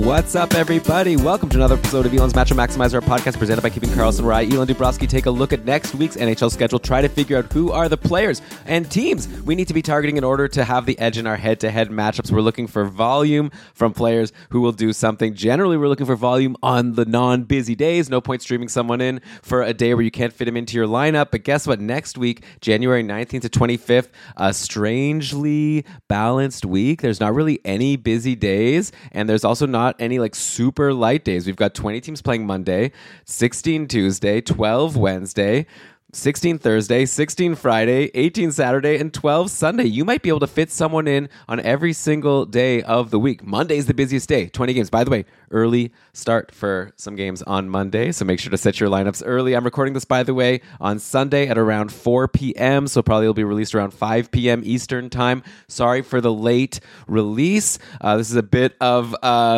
What's up, everybody? Welcome to another episode of Elon's Matchup Maximizer, our podcast presented by Keeping Karlsson, where I, Elon Dubrowski, take a look at next week's NHL schedule, try to figure out who are the players and teams we need to be targeting in order to have the edge in our head-to-head matchups. We're looking for volume from players who will do something. Generally, we're looking for volume on the non-busy days. No point streaming someone in for a day where you can't fit him into your lineup. But guess what? Next week, January 19th to 25th, a strangely balanced week. There's not really any busy days, and there's also not any like super light days. We've got 20 teams playing Monday, 16 Tuesday, 12 Wednesday, 16 Thursday, 16 Friday, 18 Saturday, and 12 Sunday. You might be able to fit someone in on every single day of the week. Monday is the busiest day, 20 games. By the way, early start for some games on Monday, so make sure to set your lineups early. I'm recording this, by the way, on Sunday at around 4 p.m., so probably it'll be released around 5 p.m. Eastern time. Sorry for the late release. This is a bit of,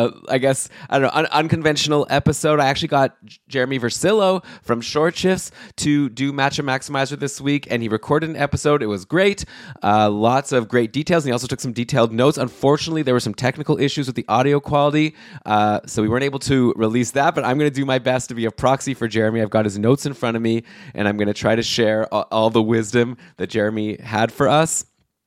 unconventional episode. I actually got Jeremy Versillo from Short Shifts to do Matchup Maximizer this week, and he recorded an episode. It was great. Lots of great details, and he also took some detailed notes. Unfortunately, there were some technical issues with the audio quality, so we weren't able to release that, but I'm going to do my best to be a proxy for Jeremy. I've got his notes in front of me, and I'm going to try to share all the wisdom that Jeremy had for us.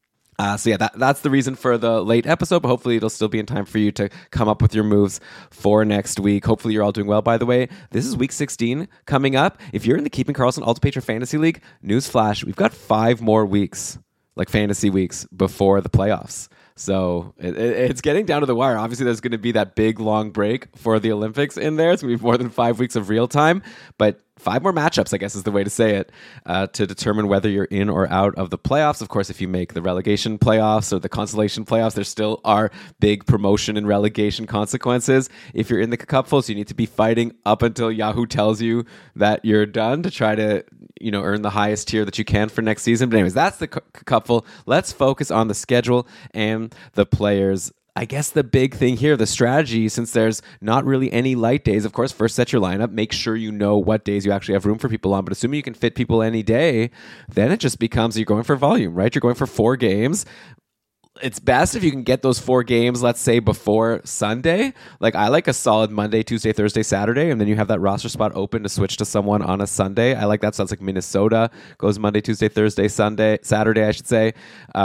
That's the reason for the late episode, but hopefully it'll still be in time for you to come up with your moves for next week. Hopefully you're all doing well, by the way. This is week 16 coming up. If you're in the Keeping Karlsson Ultimate Fantasy League, newsflash, we've got 5 more weeks, like fantasy weeks, before the playoffs. So it's getting down to the wire. Obviously, there's going to be that big, long break for the Olympics in there. It's going to be more than 5 weeks of real time, but 5 more matchups, I guess is the way to say it, to determine whether you're in or out of the playoffs. Of course, if you make the relegation playoffs or the consolation playoffs, there still are big promotion and relegation consequences. If you're in the cupful, so you need to be fighting up until Yahoo tells you that you're done to try to, earn the highest tier that you can for next season. But anyways, that's the cupful. Let's focus on the schedule and the players. I guess the big thing here, the strategy, since there's not really any light days, of course, first set your lineup, make sure you know what days you actually have room for people on, but assuming you can fit people any day, then it just becomes you're going for volume, right? You're going for 4 games. It's best if you can get those 4 games, let's say, before Sunday. Like, I like a solid Monday, Tuesday, Thursday, Saturday, and then you have that roster spot open to switch to someone on a Sunday. I like that. Sounds like Minnesota goes Monday, Tuesday, Thursday, Saturday, I should say.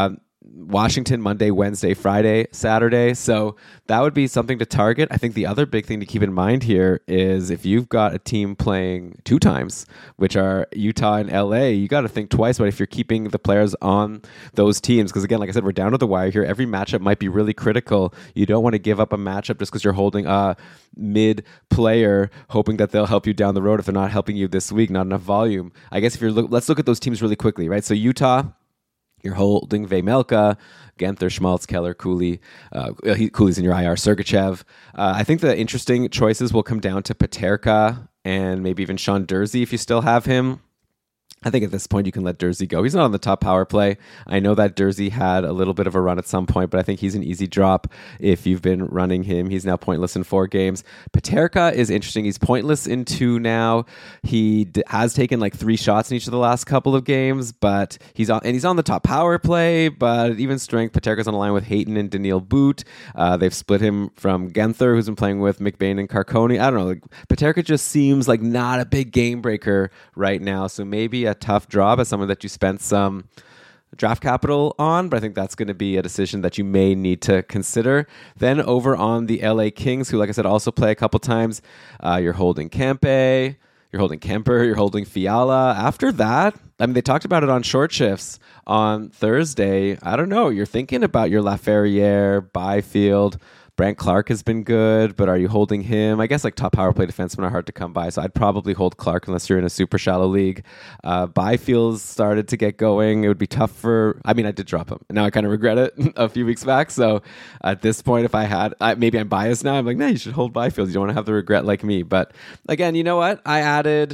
Washington, Monday, Wednesday, Friday, Saturday. So that would be something to target. I think the other big thing to keep in mind here is if you've got a team playing 2 times, which are Utah and LA, you got to think twice about if you're keeping the players on those teams. Because again, like I said, we're down to the wire here. Every matchup might be really critical. You don't want to give up a matchup just because you're holding a mid player, hoping that they'll help you down the road if they're not helping you this week, not enough volume. I guess if you're let's look at those teams really quickly, right? So Utah, you're holding Vejmelka, Genther, Schmaltz, Keller, Cooley. Cooley's in your IR. Sergachev. I think the interesting choices will come down to Peterka and maybe even Sean Durzi if you still have him. I think at this point you can let Durzi go. He's not on the top power play. I know that Durzi had a little bit of a run at some point, but I think he's an easy drop if you've been running him. He's now pointless in 4 games. Peterka is interesting. He's pointless in 2 now. He has taken like 3 shots in each of the last couple of games, but he's on the top power play, but at even strength, Peterka's on the line with Hayton and Daniil Boot. They've split him from Genther, who's been playing with McBain and Carconi. I don't know. Like, Peterka just seems like not a big game breaker right now, so maybe a tough job as someone that you spent some draft capital on, but I think that's going to be a decision that you may need to consider. Then over on the LA Kings, who, like I said, also play a couple times, you're holding Kempe, you're holding Kemper, you're holding Fiala. After that, I mean, they talked about it on Short Shifts on Thursday. I don't know. You're thinking about your Laferriere, Byfield. Brant Clark has been good, but are you holding him? I guess like top power play defensemen are hard to come by, so I'd probably hold Clark unless you're in a super shallow league. Byfield's started to get going. It would be tough I did drop him. Now I kind of regret it a few weeks back, so at this point, if I had, maybe I'm biased now. I'm like, no, you should hold Byfield. You don't want to have the regret like me. But again, you know what? I added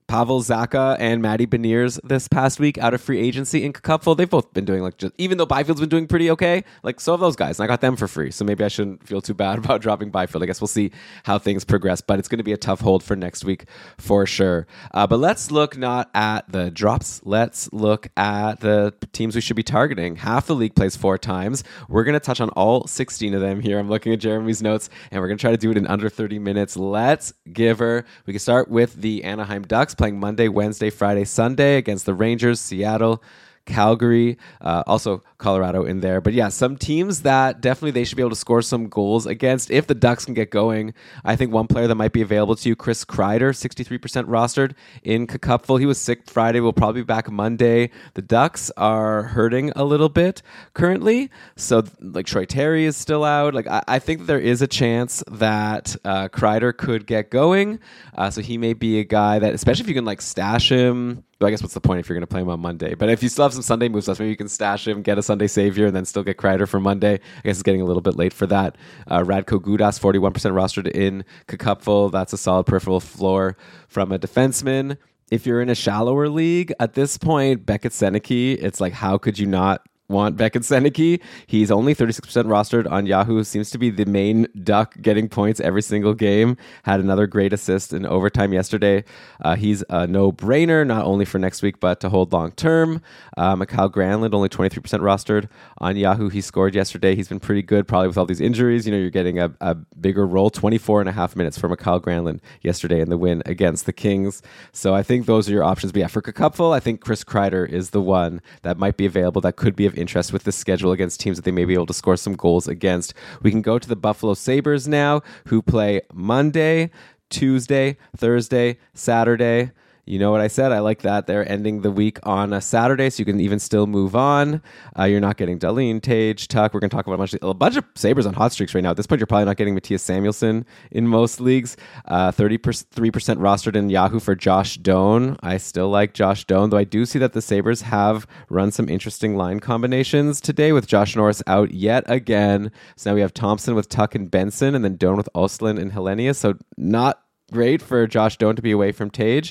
Pavel Zacha and Matty Beniers this past week out of free agency in Cupful. They've both been doing even though Byfield's been doing pretty okay, so have those guys. And I got them for free. So maybe I shouldn't feel too bad about dropping Byfield. I guess we'll see how things progress, but it's going to be a tough hold for next week for sure. But let's look not at the drops. Let's look at the teams we should be targeting. Half the league plays 4 times. We're going to touch on all 16 of them here. I'm looking at Jeremy's notes and we're going to try to do it in under 30 minutes. Let's give her. We can start with the Anaheim Ducks playing Monday, Wednesday, Friday, Sunday against the Rangers, Seattle, Calgary, also Colorado in there. But yeah, some teams that definitely they should be able to score some goals against if the Ducks can get going. I think one player that might be available to you, Chris Kreider, 63% rostered in Cupful. He was sick Friday, will probably be back Monday. The Ducks are hurting a little bit currently. So Troy Terry is still out. I think that there is a chance that Kreider could get going. So he may be a guy that, especially if you can stash him. Well, I guess what's the point if you're going to play him on Monday? But if you still have some Sunday moves left, maybe you can stash him, get a Sunday savior, and then still get Kreider for Monday. I guess it's getting a little bit late for that. Radko Gudas, 41% rostered in Cupful. That's a solid peripheral floor from a defenseman. If you're in a shallower league, at this point, Beckett Seneke, it's how could you not want Beckett Seneke? He's only 36% rostered on Yahoo. Seems to be the main Duck getting points every single game. Had another great assist in overtime yesterday. He's a no-brainer, not only for next week, but to hold long-term. Mikael Granlund, only 23% rostered on Yahoo. He scored yesterday. He's been pretty good, probably with all these injuries. You're getting a bigger role. 24 and a half minutes for Mikael Granlund yesterday in the win against the Kings. So I think those are your options. But yeah, for Cupful, I think Chris Kreider is the one that might be available that could be of interest with the schedule against teams that they may be able to score some goals against. We can go to the Buffalo Sabres now, who play Monday, Tuesday, Thursday, Saturday. You know what I said? I like that. They're ending the week on a Saturday, so you can even still move on. You're not getting Dahlin, Tage, Tuck. We're going to talk about a bunch of Sabres on hot streaks right now. At this point, you're probably not getting Matthias Samuelsson in most leagues. 33% rostered in Yahoo for Josh Doan. I still like Josh Doan, though I do see that the Sabres have run some interesting line combinations today with Josh Norris out yet again. So now we have Thompson with Tuck and Benson, and then Doan with Ostlund and Helenius. So not great for Josh Doan to be away from Tage,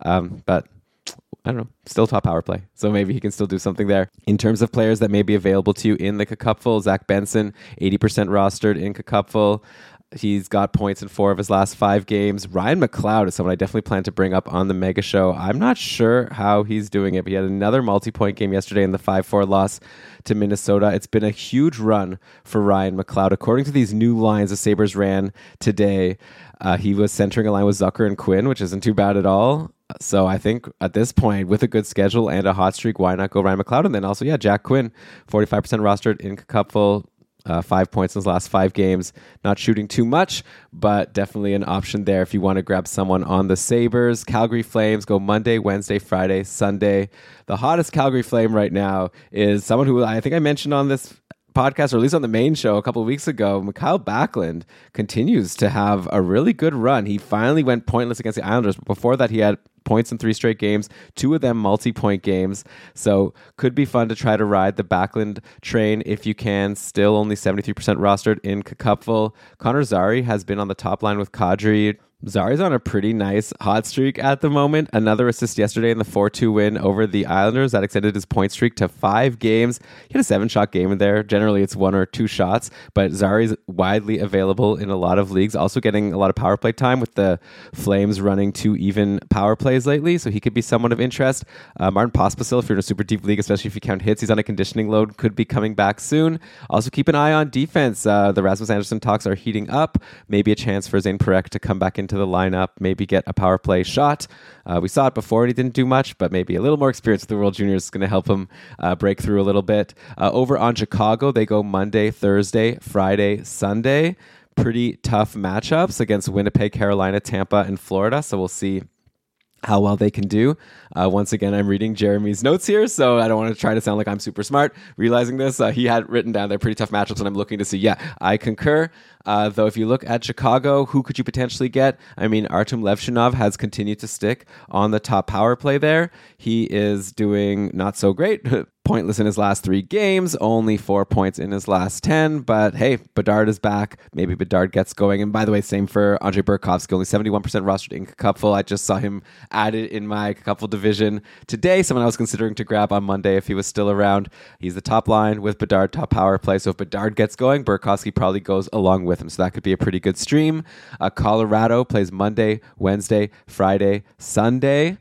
but I don't know, still top power play. So maybe he can still do something there. In terms of players that may be available to you in the Cupful, Zach Benson, 80% rostered in Cupful. He's got points in 4 of his last 5 games. Ryan McLeod is someone I definitely plan to bring up on the Mega Show. I'm not sure how he's doing it, but he had another multi-point game yesterday in the 5-4 loss to Minnesota. It's been a huge run for Ryan McLeod. According to these new lines the Sabres ran today, he was centering a line with Zucker and Quinn, which isn't too bad at all. So I think at this point, with a good schedule and a hot streak, why not go Ryan McLeod? And then also, Jack Quinn, 45% rostered in Cupful. 5 points in his last 5 games. Not shooting too much, but definitely an option there if you want to grab someone on the Sabres. Calgary Flames go Monday, Wednesday, Friday, Sunday. The hottest Calgary Flame right now is someone who I think I mentioned on this podcast, or at least on the main show a couple of weeks ago. Mikael Backlund continues to have a really good run. He finally went pointless against the Islanders, but before that he had points in 3 straight games, 2 of them multi-point games. So could be fun to try to ride the Backlund train if you can. Still only 73% rostered in Cupful. Connor Zary has been on the top line with Kadri. Zari's on a pretty nice hot streak at the moment. Another assist yesterday in the 4-2 win over the Islanders. That extended his point streak to 5 games. He had a 7-shot game in there. Generally, it's 1 or 2 shots, but Zari's widely available in a lot of leagues. Also getting a lot of power play time with the Flames running 2 even power plays lately, so he could be someone of interest. Martin Pospisil, if you're in a super deep league, especially if you count hits, he's on a conditioning load, could be coming back soon. Also keep an eye on defense. The Rasmus Andersson talks are heating up. Maybe a chance for Zane Parekh to come back into the lineup, maybe get a power play shot. We saw it before and he didn't do much, but maybe a little more experience with the World Juniors is going to help him break through a little bit. Over on Chicago, they go Monday, Thursday, Friday, Sunday. Pretty tough matchups against Winnipeg, Carolina, Tampa, and Florida. So we'll see how well they can do. Once again, I'm reading Jeremy's notes here, so I don't want to try to sound like I'm super smart. Realizing this, he had written down they're pretty tough matchups, and I'm looking to see. Yeah, I concur. Though if you look at Chicago, who could you potentially get? I mean, Artem Levshinov has continued to stick on the top power play there. He is doing not so great. pointless in his last 3 games, only 4 points in his last 10. But hey, Bedard is back. Maybe Bedard gets going. And by the way, same for Andrei Burakovsky, only 71% rostered in Cupful. I just saw him added in my Cupful division today. Someone I was considering to grab on Monday if he was still around. He's the top line with Bedard, top power play. So if Bedard gets going, Burakovsky probably goes along with him. So that could be a pretty good stream. Colorado plays Monday, Wednesday, Friday, Sunday.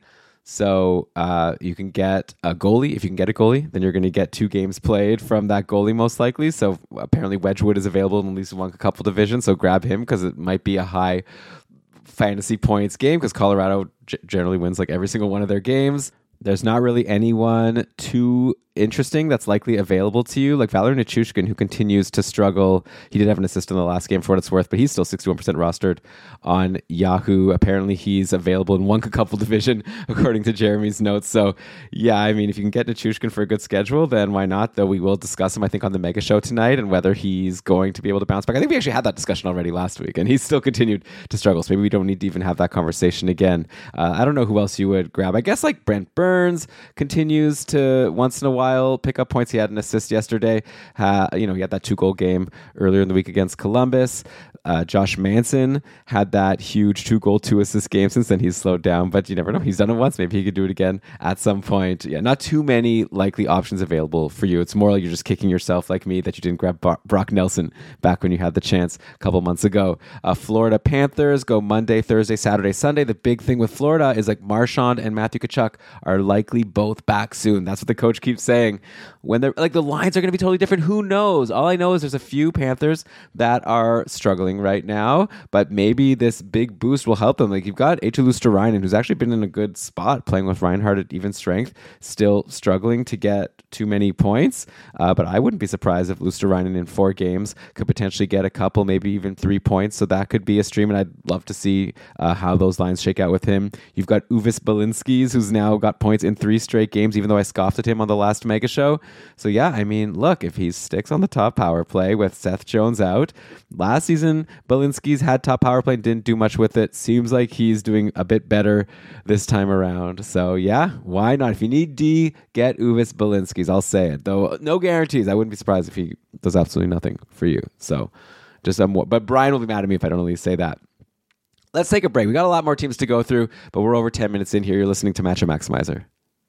So you can get a goalie. If you can get a goalie, then you're going to get 2 games played from that goalie most likely. So apparently Wedgwood is available in at least one Cupful division. So grab him because it might be a high fantasy points game because Colorado generally wins like every single one of their games. There's not really anyone too interesting that's likely available to you, like Valeri Nichushkin, who continues to struggle. He did have an assist in the last game for what it's worth, but he's still 61% rostered on Yahoo. Apparently he's available in one Cupful division, according to Jeremy's notes. So yeah, I mean, if you can get Nichushkin for a good schedule, then why not? Though we will discuss him, I think, on the Mega Show tonight and whether he's going to be able to bounce back. I think we actually had that discussion already last week, and he's still continued to struggle. So maybe we don't need to even have that conversation again. I don't know who else you would grab. I guess like Brent Burns continues to once in a while pick up points. He had an assist yesterday. He had that 2-goal game earlier in the week against Columbus. Josh Manson had that huge 2-goal, 2-assist game. Since then, he's slowed down, but you never know. He's done it once. Maybe he could do it again at some point. Yeah, not too many likely options available for you. It's more like you're just kicking yourself like me that you didn't grab Brock Nelson back when you had the chance a couple months ago. Florida Panthers go Monday, Thursday, Saturday, Sunday. The big thing with Florida is like Marchand and Matthew Tkachuk are likely both back soon. That's what the coach keeps saying. When they're like the lines are going to be totally different. Who knows? All I know is there's a few Panthers that are struggling right now, but maybe this big boost will help them. Like you've got Eetu Luostarinen, who's actually been in a good spot playing with Reinhart at even strength, still struggling to get too many points. But I wouldn't be surprised if Luostarinen in 4 games could potentially get a couple, maybe even 3 points. So that could be a stream, and I'd love to see how those lines shake out with him. You've got Uvis Balinskis, who's now got points in 3 straight games, even though I scoffed at him on the last Mega Show. So yeah, I mean, look, if he sticks on the top power play with Seth Jones out, last season Balinski's had top power play and didn't do much with it. Seems like he's doing a bit better this time around. So yeah, why not? If you need D, get Uvis Balinskis. I'll say it, though no guarantees. I wouldn't be surprised if he does absolutely nothing for you. So just but Brian will be mad at me if I don't at least say that. Let's take a break. We got a lot more teams to go through, but we're over 10 minutes in here. You're listening to Matchup Maximizer.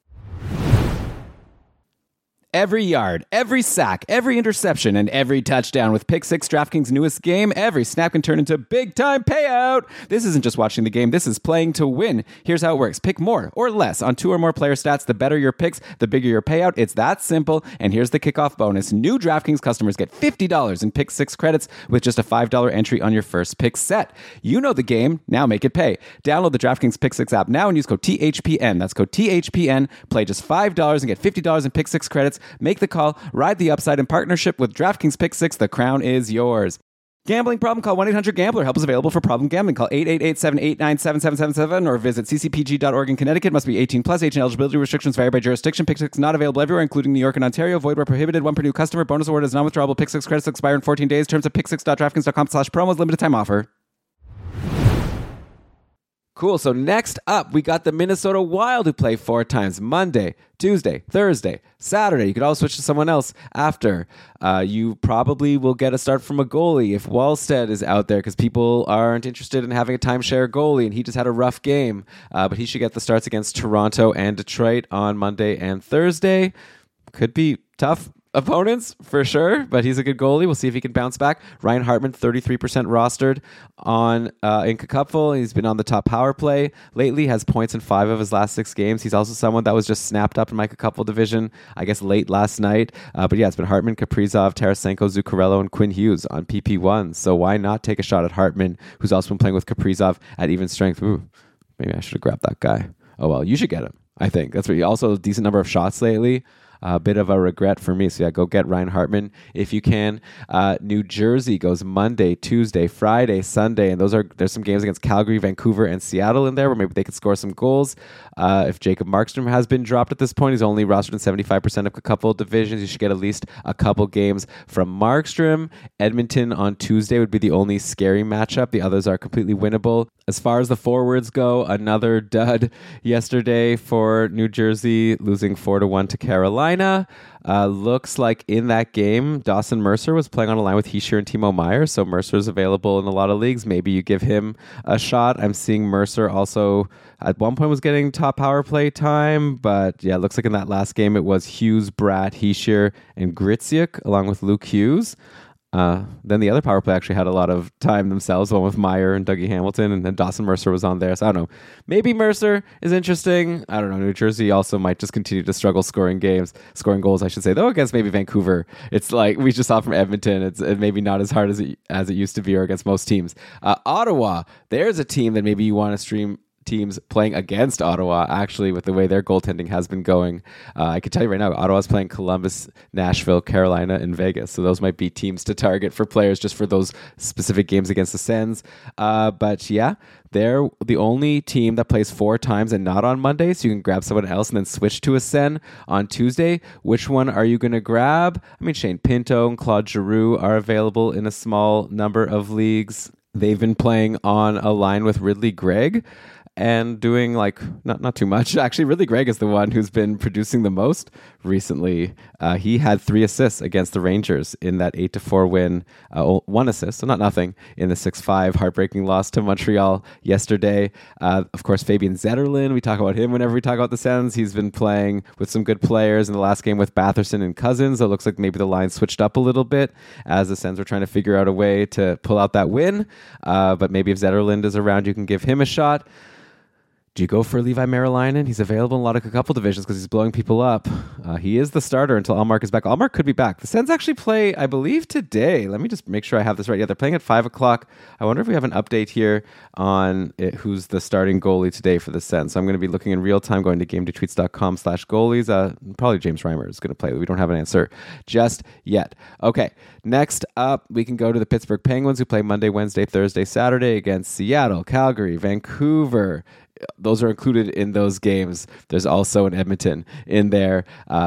Every yard, every sack, every interception, and every touchdown with Pick 6, DraftKings' newest game. Every snap can turn into big-time payout. This isn't just watching the game. This is playing to win. Here's how it works. Pick more or less on 2 or more player stats. The better your picks, the bigger your payout. It's that simple. And here's the kickoff bonus. New DraftKings customers get $50 in Pick 6 credits with just a $5 entry on your first pick set. You know the game. Now make it pay. Download the DraftKings Pick 6 app now and use code THPN. That's code THPN. Play just $5 and get $50 in Pick 6 credits. Make the call, ride the upside in partnership with DraftKings Pick 6. The crown is yours. Gambling problem? Call 1-800-GAMBLER. Help is available for problem gambling. Call 888-789-7777 or visit ccpg.org in Connecticut. Must be 18 plus. Age and eligibility restrictions vary by jurisdiction. Pick 6 not available everywhere, including New York and Ontario. Void where prohibited. 1 per new customer. Bonus award is non-withdrawable. Pick 6 credits expire in 14 days. Terms of pick6.draftkings.com/promos. Limited time offer. Cool. So next up, we got the Minnesota Wild, who play 4 times: Monday, Tuesday, Thursday, Saturday. You could always switch to someone else after. You probably will get a start from a goalie if Wallstead is out there, because people aren't interested in having a timeshare goalie, and he just had a rough game. But he should get the starts against Toronto and Detroit on Monday and Thursday. Could be tough opponents for sure, but he's a good goalie. We'll see if he can bounce back. Ryan Hartman, 33% rostered on in Cupful. He's been on the top power play lately, has points in 5 of his last 6 games. He's also someone that was just snapped up in my Cupful division, I guess late last night. But yeah, it's been Hartman, Kaprizov, Tarasenko, Zuccarello, and Quinn Hughes on PP1. So why not take a shot at Hartman, who's also been playing with Kaprizov at even strength? Ooh, maybe I should have grabbed that guy. Oh well, you should get him. I think that's what. Also, a decent number of shots lately. A bit of a regret for me. So yeah, go get Ryan Hartman if you can. New Jersey goes Monday, Tuesday, Friday, Sunday, and there's some games against Calgary, Vancouver, and Seattle in there where maybe they could score some goals. If Jacob Markstrom has been dropped at this point, he's only rostered in 75% of a couple divisions. You should get at least a couple games from Markstrom. Edmonton on Tuesday would be the only scary matchup. The others are completely winnable. As far as the forwards go, another dud yesterday for New Jersey, losing 4-1 to Carolina. Carolina. Looks like in that game, Dawson Mercer was playing on a line with Hischier and Timo Meyer, so Mercer's available in a lot of leagues. Maybe you give him a shot. I'm seeing Mercer also at one point was getting top power play time, but yeah, it looks like in that last game it was Hughes, Bratt, Hischier, and Grziuk along with Luke Hughes. Then the other power play actually had a lot of time themselves, one with Meyer and Dougie Hamilton, and then Dawson Mercer was on there. So I don't know. Maybe Mercer is interesting. I don't know. New Jersey also might just continue to struggle scoring goals, I should say, though against maybe Vancouver. It's like we just saw from Edmonton. It's maybe not as hard as it used to be or against most teams. Ottawa, there's a team that maybe you want to stream teams playing against Ottawa, actually, with the way their goaltending has been going. I can tell you right now, Ottawa's playing Columbus, Nashville, Carolina, and Vegas. So those might be teams to target for players just for those specific games against the Sens. But yeah, they're the only team that plays 4 times and not on Monday. So you can grab someone else and then switch to a Sen on Tuesday. Which one are you going to grab? I mean, Shane Pinto and Claude Giroux are available in a small number of leagues. They've been playing on a line with Ridley Gregg and doing like not too much. Actually, Ridley Gregg is the one who's been producing the most recently. He had 3 assists against the Rangers in that 8-4 win. 1 assist, so not nothing, in the 6-5 heartbreaking loss to Montreal yesterday. Of course, Fabian Zetterlund, we talk about him whenever we talk about the Sens. He's been playing with some good players in the last game with Batherson and Cousins. So it looks like maybe the line switched up a little bit as the Sens were trying to figure out a way to pull out that win. But maybe if Zetterlund is around, you can give him a shot. Do you go for Levi Merilainen? He's available in a couple divisions because he's blowing people up. He is the starter until Allmark is back. Allmark could be back. The Sens actually play, I believe, today. Let me just make sure I have this right. Yeah, they're playing at 5 o'clock. I wonder if we have an update here on who's the starting goalie today for the Sens. So I'm going to be looking in real time, going to gametotweets.com/goalies. Probably James Reimer is going to play. We don't have an answer just yet. Okay, next up, we can go to the Pittsburgh Penguins, who play Monday, Wednesday, Thursday, Saturday against Seattle, Calgary, Vancouver. Those are included in those games. There's also an Edmonton in there.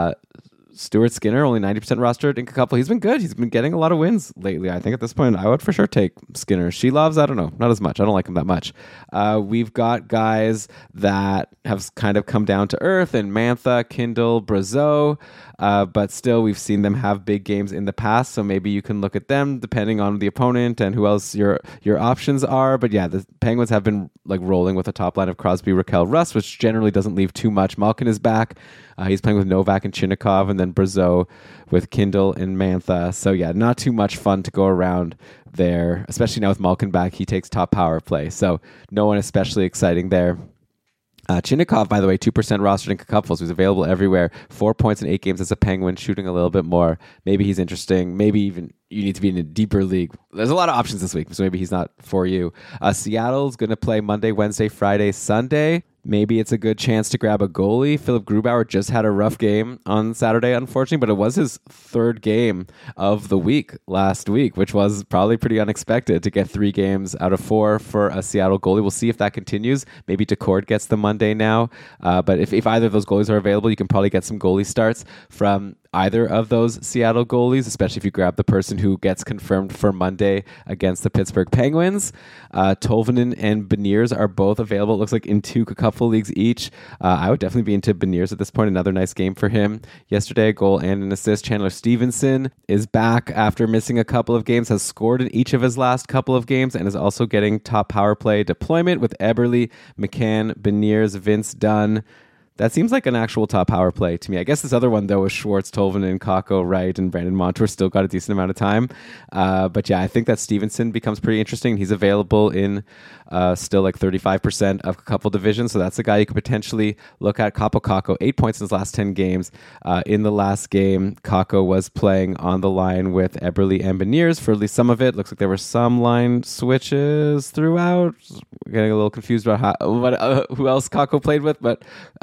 Stuart Skinner, only 90% rostered. In a couple, he's been good. He's been getting a lot of wins lately. I think at this point, I would for sure take Skinner. Shelovs, I don't know, not as much. I don't like him that much. We've got guys that have kind of come down to earth, and Mantha, Kindle, Brazeau. But still, we've seen them have big games in the past, so maybe you can look at them depending on the opponent and who else your options are. But yeah, the Penguins have been like rolling with a top line of Crosby, Raquel, Russ, which generally doesn't leave too much. Malkin is back. He's playing with Novak and Chinnikov, and then Brazeau with Kindle and Mantha. So yeah, not too much fun to go around there, especially now with Malkin back. He takes top power play, so no one especially exciting there. Chinnikov, by the way, 2% rostered in couples. He's available everywhere. 4 points in 8 games as a Penguin, shooting a little bit more. Maybe he's interesting. Maybe even you need to be in a deeper league. There's a lot of options this week, so maybe he's not for you. Seattle's going to play Monday, Wednesday, Friday, Sunday. Maybe it's a good chance to grab a goalie. Philip Grubauer just had a rough game on Saturday, unfortunately, but it was his 3rd game of the week last week, which was probably pretty unexpected to get 3 games out of 4 for a Seattle goalie. We'll see if that continues. Maybe Decord gets the Monday now. But if either of those goalies are available, you can probably get some goalie starts from either of those Seattle goalies, especially if you grab the person who gets confirmed for Monday against the Pittsburgh Penguins. Tolvanen and Beniers are both available, it looks like, in 2 couple leagues each. I would definitely be into Beniers at this point. Another nice game for him yesterday, a goal and an assist. Chandler Stevenson is back after missing a couple of games, has scored in each of his last couple of games, and is also getting top power play deployment with Eberle, McCann, Beniers, Vince Dunn. That seems like an actual top power play to me. I guess this other one, though, was Schwartz, Tolvanen, Kakko, Wright, and Brandon Montour still got a decent amount of time. But yeah, I think that Stevenson becomes pretty interesting. He's available in still like 35% of a couple divisions. So that's a guy you could potentially look at. Kaapo Kakko, 8 points in his last 10 games. In the last game, Kakko was playing on the line with Eberle and Beniers for at least some of it. Looks like there were some line switches throughout. We're getting a little confused about who else Kakko played with, but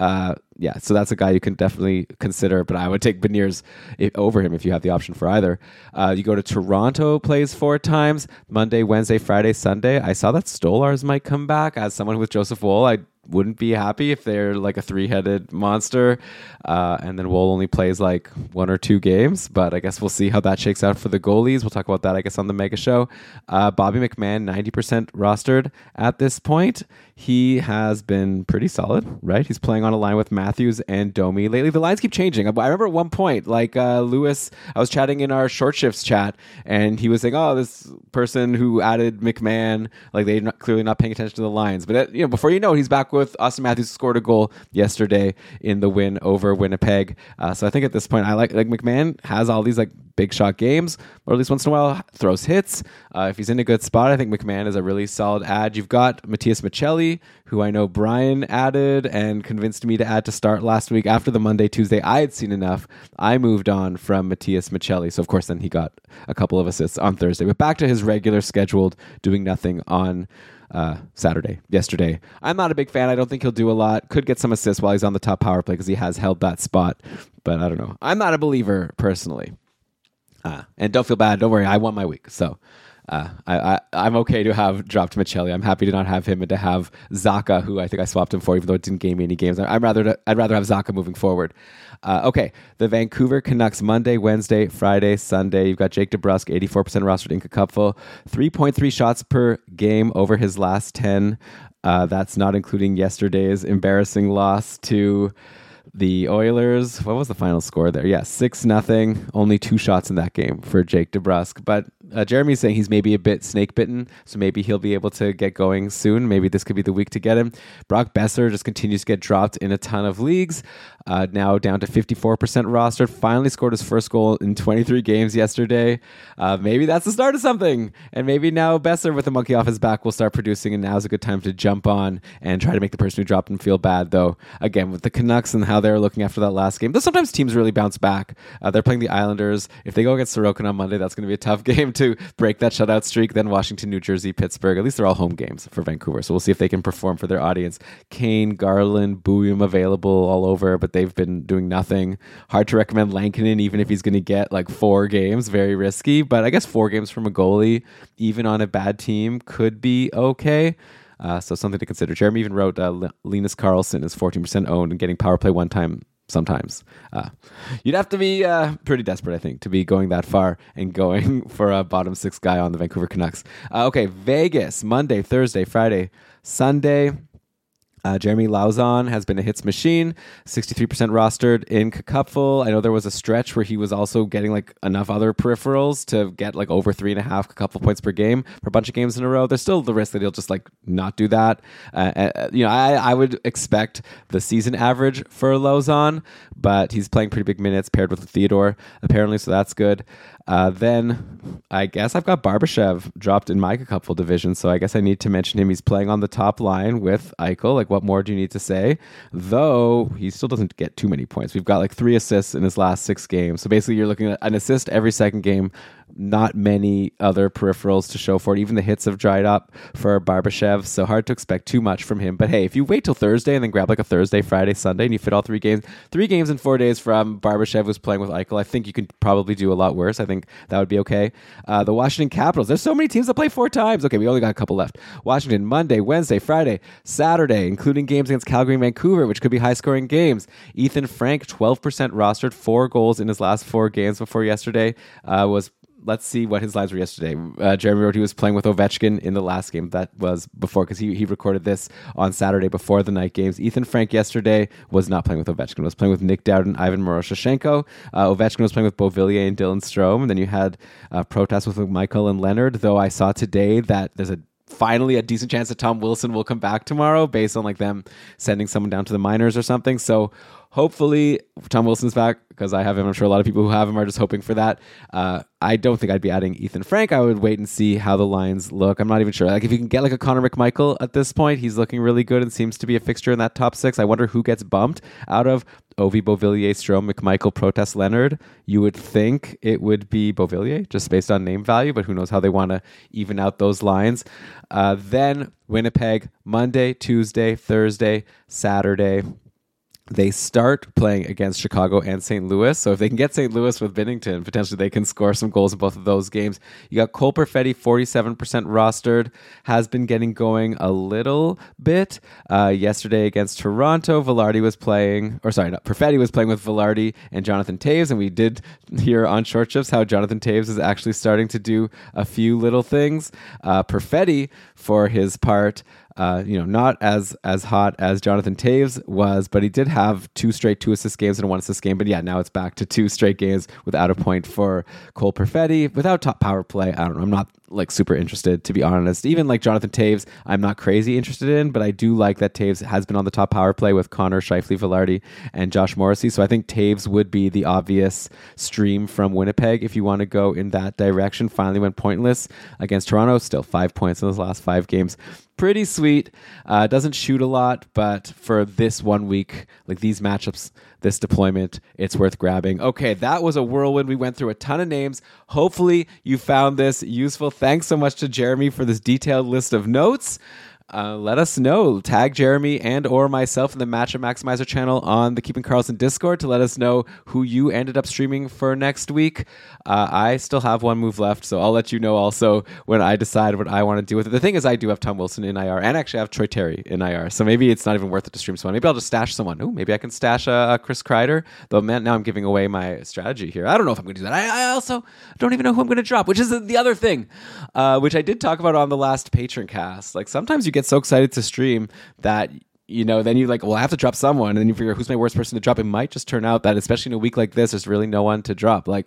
yeah, so that's a guy you can definitely consider, but I would take Beniers over him if you have the option for either. You go to Toronto, plays 4 times, Monday, Wednesday, Friday, Sunday. I saw that Stolars might come back. As someone with Joseph Woll, I wouldn't be happy if they're like a 3-headed monster, and then Woll only plays like 1 or 2 games, but I guess we'll see how that shakes out for the goalies. We'll talk about that, I guess, on the Mega Show. Bobby McMahon, 90% rostered at this point. He has been pretty solid, right? He's playing on a line with Matthews and Domi. Lately, the lines keep changing. I remember at one point, like Lewis, I was chatting in our short shifts chat, and he was saying, "Oh, this person who added McMahon, like they're clearly not paying attention to the lines." But before you know it, he's back with Austin Matthews, scored a goal yesterday in the win over Winnipeg. So I think at this point, I like McMahon has all these like big shot games, or at least once in a while throws hits. If he's in a good spot, I think McMahon is a really solid add. You've got Matias Michelli, who I know Brian added and convinced me to add to start last week. After the Monday, Tuesday, I had seen enough. I moved on from Matias Michelli. So, of course, then he got a couple of assists on Thursday. But back to his regular scheduled doing nothing on Saturday, yesterday. I'm not a big fan. I don't think he'll do a lot. Could get some assists while he's on the top power play because he has held that spot. But I don't know. I'm not a believer personally. And don't feel bad. Don't worry. I won my week. So I'm okay to have dropped Michelli. I'm happy to not have him and to have Zaka, who I think I swapped him for, even though it didn't gain me any games. I'd rather have Zaka moving forward. Okay, the Vancouver Canucks Monday, Wednesday, Friday, Sunday. You've got Jake DeBrusk, 84% rostered in Cupful, 3.3 shots per game over his last 10. That's not including yesterday's embarrassing loss to the Oilers. What was the final score there? Yeah, 6-0. Only 2 shots in that game for Jake DeBrusk. But Jeremy's saying he's maybe a bit snake bitten, so maybe he'll be able to get going soon. Maybe this could be the week to get him. Brock Besser just continues to get dropped in a ton of leagues. Now down to 54% rostered. Finally scored his first goal in 23 games yesterday. Maybe that's the start of something. And maybe now Besser with the monkey off his back will start producing, and now's a good time to jump on and try to make the person who dropped him feel bad, though. Again, with the Canucks and how they're looking after that last game, though sometimes teams really bounce back. They're playing the Islanders. If they go against Sorokin on Monday, that's going to be a tough game to break that shutout streak. Then Washington, New Jersey, Pittsburgh. At least they're all home games for Vancouver. So we'll see if they can perform for their audience. Kane, Garland, Bouillon available all over, but they've been doing nothing. Hard to recommend Lankinen, even if he's going to get like 4 games. Very risky, but I guess 4 games from a goalie, even on a bad team, could be okay. So something to consider. Jeremy even wrote Linus Karlsson is 14% owned and getting power play one time sometimes. You'd have to be pretty desperate, I think, to be going that far and going for a bottom 6 guy on the Vancouver Canucks. Okay, Vegas, Monday, Thursday, Friday, Sunday. Jeremy Lauzon has been a hits machine, 63% rostered in Cupful. I know there was a stretch where he was also getting like enough other peripherals to get like over 3.5 Cupful points per game for a bunch of games in a row. There's still the risk that he'll just like not do that. I would expect the season average for Lauzon, but he's playing pretty big minutes paired with Theodore apparently, so that's good. Then I guess I've got Barbashev dropped in my Cupful division, so I guess I need to mention him. He's playing on the top line with Eichel. Like, what more do you need to say? Though he still doesn't get too many points. We've got like 3 assists in his last 6 games. So basically you're looking at an assist every second game. Not many other peripherals to show for it. Even the hits have dried up for Barbashev, so hard to expect too much from him. But hey, if you wait till Thursday and then grab like a Thursday, Friday, Sunday, and you fit all 3 games, 3 games in 4 days from Barbashev who's playing with Eichel, I think you could probably do a lot worse. I think that would be okay. The Washington Capitals, there's so many teams that play 4 times. Okay, we only got a couple left. Washington, Monday, Wednesday, Friday, Saturday, including games against Calgary and Vancouver, which could be high-scoring games. Ethan Frank, 12% rostered, 4 goals in his last 4 games before yesterday, Let's see what his lines were yesterday. Jeremy wrote he was playing with Ovechkin in the last game. That was before, because he recorded this on Saturday before the night games. Ethan Frank yesterday was not playing with Ovechkin. Was playing with Nick Dowden, Ivan Moroshchenko. Ovechkin was playing with Beauvillier and Dylan Strome. And then you had protests with Michael and Leonard, though I saw today that there's finally a decent chance that Tom Wilson will come back tomorrow based on like them sending someone down to the minors or something. So hopefully Tom Wilson's back, because I have him. I'm sure a lot of people who have him are just hoping for that. I don't think I'd be adding Ethan Frank. I would wait and see how the lines look. I'm not even sure. Like if you can get like a Connor McMichael at this point, he's looking really good and seems to be a fixture in that top 6. I wonder who gets bumped out of Ovi, Beauvillier, Strome, McMichael, Protest, Leonard. You would think it would be Beauvillier just based on name value, but who knows how they want to even out those lines. Then Winnipeg, Monday, Tuesday, Thursday, Saturday. They start playing against Chicago and St. Louis. So if they can get St. Louis with Binnington, potentially they can score some goals in both of those games. You got Cole Perfetti, 47% rostered, has been getting going a little bit. Yesterday against Toronto, Perfetti was playing with Velarde and Jonathan Toews. And we did hear on Short Shifts how Jonathan Toews is actually starting to do a few little things. Perfetti, for his part, Not as hot as Jonathan Toews was, but he did have 2 straight 2-assist games and a 1-assist game. But yeah, now it's back to 2 straight games without a point for Cole Perfetti, without top power play. I don't know. I'm not like super interested, to be honest. Even like Jonathan Toews, I'm not crazy interested in, but I do like that Toews has been on the top power play with Connor Scheifele, Velarde, and Josh Morrissey. So I think Toews would be the obvious stream from Winnipeg if you want to go in that direction. Finally went pointless against Toronto. Still 5 points in those last 5 games. Pretty sweet. Doesn't shoot a lot, but for this 1 week, like these matchups, this deployment, it's worth grabbing. Okay, that was a whirlwind. We went through a ton of names. Hopefully you found this useful. Thanks so much to Jeremy for this detailed list of notes. Let us know. Tag Jeremy and or myself in the Matchup Maximizer channel on the Keeping Karlsson Discord to let us know who you ended up streaming for next week. I still have 1 move left, so I'll let you know also when I decide what I want to do with it. The thing is, I do have Tom Wilson in IR, and actually I have Troy Terry in IR, so maybe it's not even worth it to stream someone. Maybe I'll just stash someone. Ooh, maybe I can stash Chris Kreider. Though, man, now I'm giving away my strategy here. I don't know if I'm going to do that. I also don't even know who I'm going to drop, which is the other thing, which I did talk about on the last Patreon cast. Like, sometimes you get so excited to stream that then you like, well, I have to drop someone, and then you figure who's my worst person to drop. It might just turn out that, especially in a week like this, there's really no one to drop. Like,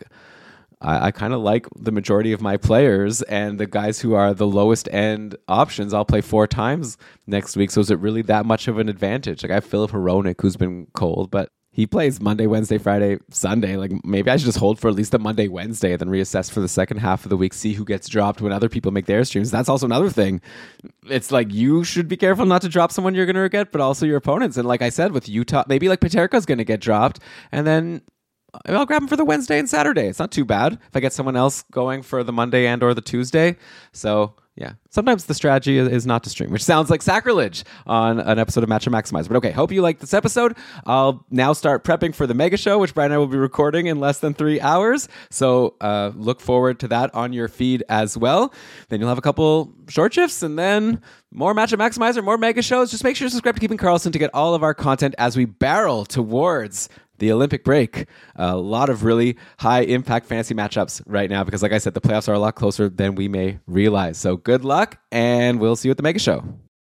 I kind of like the majority of my players, and the guys who are the lowest end options I'll play 4 times next week. So is it really that much of an advantage? Like, I have Philip Hronek, who's been cold, but he plays Monday, Wednesday, Friday, Sunday. Like, maybe I should just hold for at least the Monday, Wednesday, and then reassess for the second half of the week, see who gets dropped when other people make their streams. That's also another thing. It's like, you should be careful not to drop someone you're going to regret, but also your opponents. And like I said, with Utah, maybe like Peterka's going to get dropped, and then I'll grab him for the Wednesday and Saturday. It's not too bad if I get someone else going for the Monday and or the Tuesday. So yeah, sometimes the strategy is not to stream, which sounds like sacrilege on an episode of Matchup Maximizer. But okay, hope you liked this episode. I'll now start prepping for the mega show, which Brian and I will be recording in less than 3 hours. So look forward to that on your feed as well. Then you'll have a couple short shifts and then more Matchup Maximizer, more mega shows. Just make sure to subscribe to Keeping Karlsson to get all of our content as we barrel towards the Olympic break. A lot of really high impact fantasy matchups right now because, like I said, the playoffs are a lot closer than we may realize. So good luck, and we'll see you at the mega show.